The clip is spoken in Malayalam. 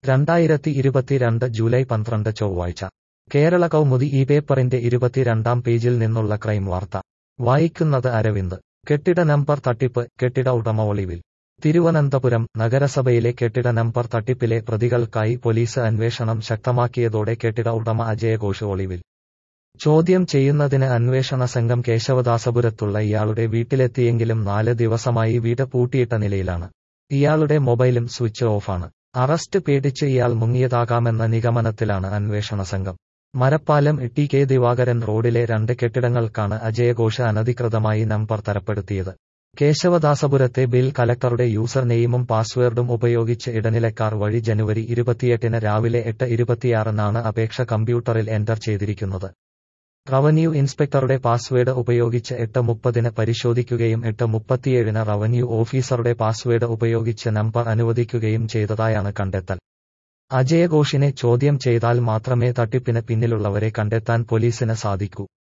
2022 ജൂലൈ 12 ചൊവ്വാഴ്ച കേരള കൗമുദി ഈ പേപ്പറിന്റെ 22-ാം പേജിൽ നിന്നുള്ള ക്രൈം വാർത്ത വായിക്കുന്നത് അരവിന്ദ്. കെട്ടിട നമ്പർ തട്ടിപ്പ്, കെട്ടിട ഉടമ ഒളിവിൽ. തിരുവനന്തപുരം നഗരസഭയിലെ കെട്ടിട നമ്പർ തട്ടിപ്പിലെ പ്രതികൾക്കായി പോലീസ് അന്വേഷണം ശക്തമാക്കിയതോടെ കെട്ടിട ഉടമ അജയഘോഷ് ഒളിവിൽ. ചോദ്യം ചെയ്യുന്നതിന് അന്വേഷണ സംഘം കേശവദാസപുരത്തുള്ള ഇയാളുടെ വീട്ടിലെത്തിയെങ്കിലും 4 ദിവസമായി വീട് പൂട്ടിയിട്ട നിലയിലാണ്. ഇയാളുടെ മൊബൈലും സ്വിച്ച് ഓഫാണ്. അറസ്റ്റ് പേടിച്ച് ഇയാൾ മുങ്ങിയതാകാമെന്ന നിഗമനത്തിലാണ് അന്വേഷണ സംഘം. മരപ്പാലം ടി.കെ. ദിവാകരൻ റോഡിലെ 2 കെട്ടിടങ്ങൾക്കാണ് അജയഘോഷ് അനധികൃതമായി നമ്പർ തരപ്പെടുത്തിയത്. കേശവദാസപുരത്തെ ബിൽ കലക്ടറുടെ യൂസർ നെയിമും പാസ്വേഡും ഉപയോഗിച്ച് ഇടനിലക്കാർ വഴി ജനുവരി 28 രാവിലെ 8:26 അപേക്ഷ കമ്പ്യൂട്ടറിൽ എൻ്റർ ചെയ്തിരിക്കുന്നത്. റവന്യൂ ഇൻസ്പെക്ടറുടെ പാസ്വേഡ് ഉപയോഗിച്ച് 8:30 പരിശോധിക്കുകയും 8:37 റവന്യൂ ഓഫീസറുടെ പാസ്വേഡ് ഉപയോഗിച്ച് നമ്പർ അനുവദിക്കുകയും ചെയ്തതായാണ് കണ്ടെത്തൽ. അജയഘോഷിനെ ചോദ്യം ചെയ്താൽ മാത്രമേ തട്ടിപ്പിന് പിന്നിലുള്ളവരെ കണ്ടെത്താൻ പോലീസിന് സാധിക്കൂ.